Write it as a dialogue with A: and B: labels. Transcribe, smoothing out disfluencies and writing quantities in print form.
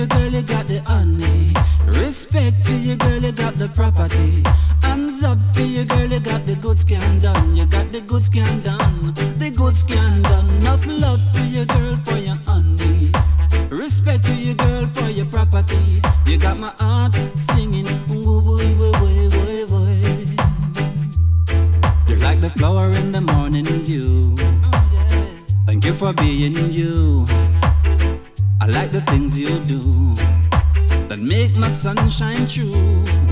A: you, girl, you got the honey. Respect to you, girl, you got the property. Hands up for you, girl, you got the good scan done. You got the good scan done. The good scan done. Enough love to you, girl, for your honey. Respect to you, girl, for your property. You got my heart singing. Woo, woo, woo, woo, woo, woo. You're like the flower in the morning dew. Thank you for being you. I like the things you do that make my sun shine through.